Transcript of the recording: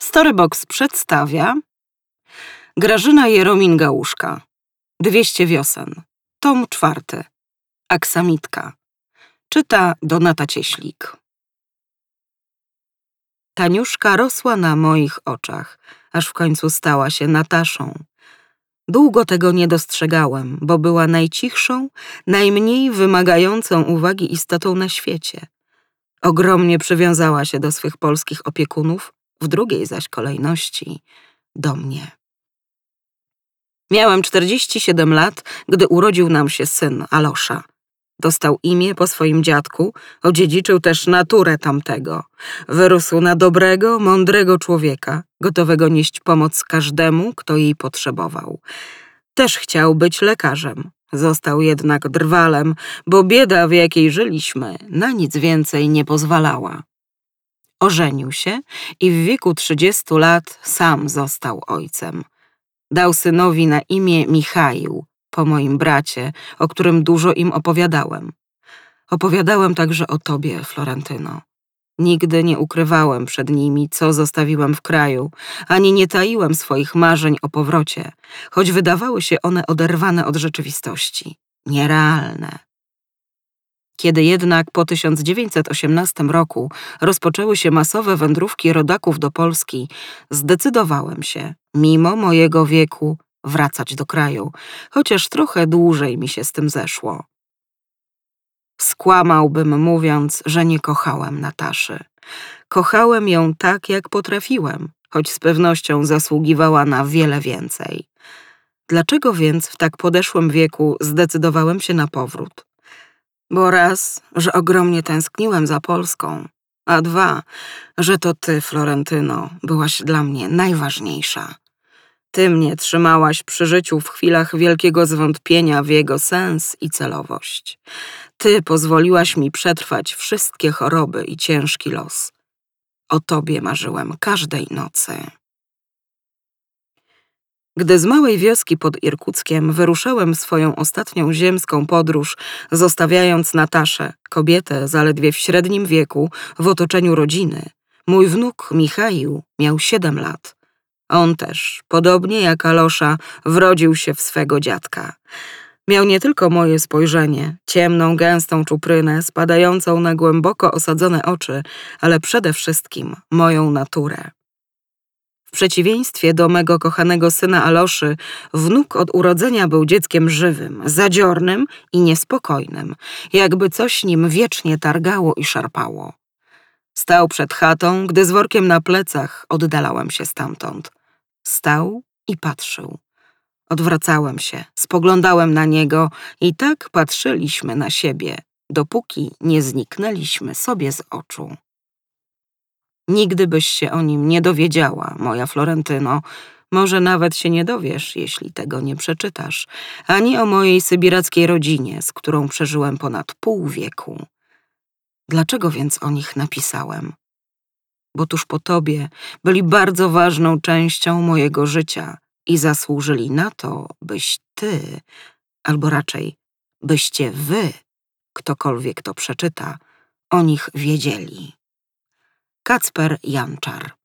Storybox przedstawia Grażyna Jeromin-Gałuszka, 200 wiosen, tom 4, Aksamitka. Czyta Donata Cieślik. Taniuszka rosła na moich oczach, aż w końcu stała się Nataszą. Długo tego nie dostrzegałem, bo była najcichszą, najmniej wymagającą uwagi istotą na świecie. Ogromnie przywiązała się do swych polskich opiekunów, w drugiej zaś kolejności do mnie. Miałem 47 lat, gdy urodził nam się syn, Alosza. Dostał imię po swoim dziadku, odziedziczył też naturę tamtego. Wyrósł na dobrego, mądrego człowieka, gotowego nieść pomoc każdemu, kto jej potrzebował. Też chciał być lekarzem. Został jednak drwalem, bo bieda, w jakiej żyliśmy, na nic więcej nie pozwalała. Ożenił się i w wieku 30 lat sam został ojcem. Dał synowi na imię Michaił, po moim bracie, o którym dużo im opowiadałem. Opowiadałem także o tobie, Florentyno. Nigdy nie ukrywałem przed nimi, co zostawiłem w kraju, ani nie taiłem swoich marzeń o powrocie, choć wydawały się one oderwane od rzeczywistości, nierealne. Kiedy jednak po 1918 roku rozpoczęły się masowe wędrówki rodaków do Polski, zdecydowałem się, mimo mojego wieku, wracać do kraju, chociaż trochę dłużej mi się z tym zeszło. Skłamałbym, mówiąc, że nie kochałem Nataszy. Kochałem ją tak, jak potrafiłem, choć z pewnością zasługiwała na wiele więcej. Dlaczego więc w tak podeszłym wieku zdecydowałem się na powrót? Bo raz, że ogromnie tęskniłem za Polską, a dwa, że to ty, Florentyno, byłaś dla mnie najważniejsza. Ty mnie trzymałaś przy życiu w chwilach wielkiego zwątpienia w jego sens i celowość. Ty pozwoliłaś mi przetrwać wszystkie choroby i ciężki los. O tobie marzyłem każdej nocy. Gdy z małej wioski pod Irkuckiem wyruszałem swoją ostatnią ziemską podróż, zostawiając Nataszę, kobietę zaledwie w średnim wieku, w otoczeniu rodziny, mój wnuk Michaił miał 7 lat. On też, podobnie jak Alosza, wrodził się w swego dziadka. Miał nie tylko moje spojrzenie, ciemną, gęstą czuprynę, spadającą na głęboko osadzone oczy, ale przede wszystkim moją naturę. W przeciwieństwie do mego kochanego syna Aloszy, wnuk od urodzenia był dzieckiem żywym, zadziornym i niespokojnym, jakby coś nim wiecznie targało i szarpało. Stał przed chatą, gdy z workiem na plecach oddalałem się stamtąd. Stał i patrzył. Odwracałem się, spoglądałem na niego i tak patrzyliśmy na siebie, dopóki nie zniknęliśmy sobie z oczu. Nigdy byś się o nim nie dowiedziała, moja Florentyno, może nawet się nie dowiesz, jeśli tego nie przeczytasz, ani o mojej sybirackiej rodzinie, z którą przeżyłem ponad pół wieku. Dlaczego więc o nich napisałem? Bo tuż po tobie byli bardzo ważną częścią mojego życia i zasłużyli na to, byś ty, albo raczej byście wy, ktokolwiek to przeczyta, o nich wiedzieli. Kacper Janczar.